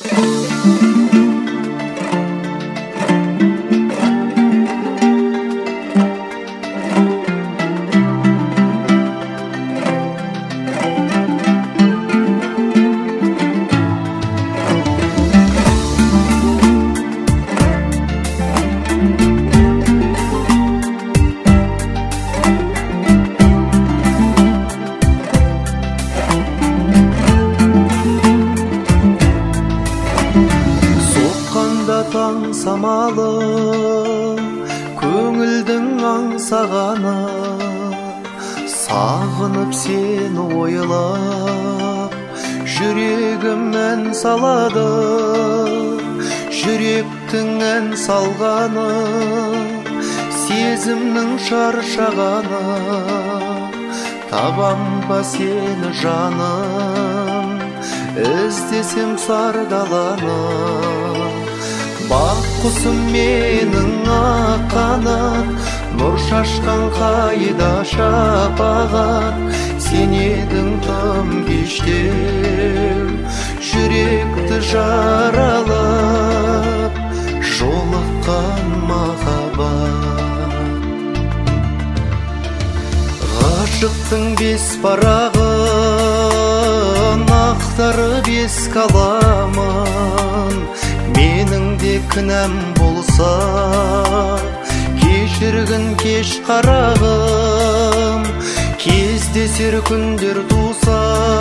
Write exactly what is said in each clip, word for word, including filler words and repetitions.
таң самалы көңілдің аңсағаны, сағынып сені ойлап жүрегім ән салады. Жүректің ән салғаны, сезімнің шаршағаны, табам ба сені жаным, іздесем сар даланы. Бақ құсым менің ақ қанат, нұр шашқан қайда шапағат, сен едің тым кештеу, жүректі жаралап жолыққан махаббат. Ғашықтың бес парағын ақтарып еске аламын, менің де кінәм болса кешіргін кеш қарағым. Кездесер күндер туса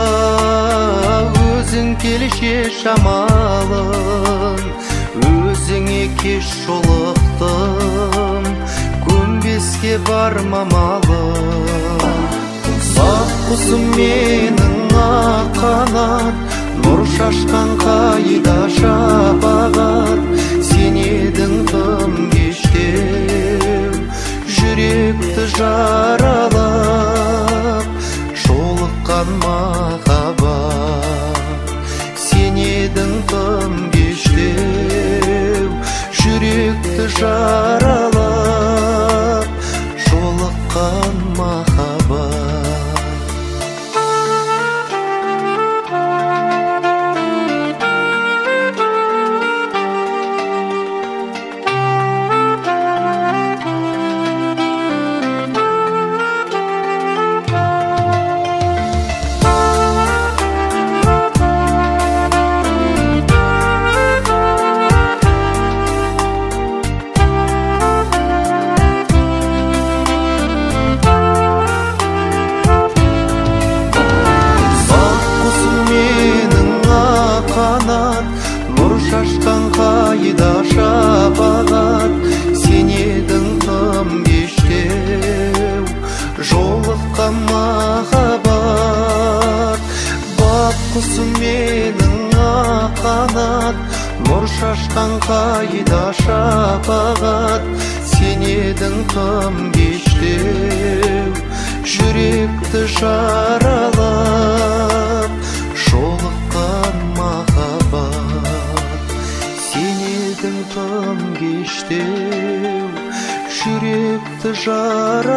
өзің келші шамалын, өзіңе кеш жолықтым, көнбеске бармамалым. Бақ құсым менің ақ қанат, нұр шашқан қайда шапағат, сен едің тым кештеу, жүректі жаралап жолыққан махаббат. Сен едің тым кештеу, жүректі жаралап жолыққан махаббат. Нұр шашқан қайда шапағат, сен едің тым кештеу, жолыққан махаббат. Бақ құсым менің ақ қанат, нұр шашқан қайда шапағат, сен едің тым кештеу, жүректі жаралап жолыққан махаббат. Сен едің тым кештеу, жүректі жаралап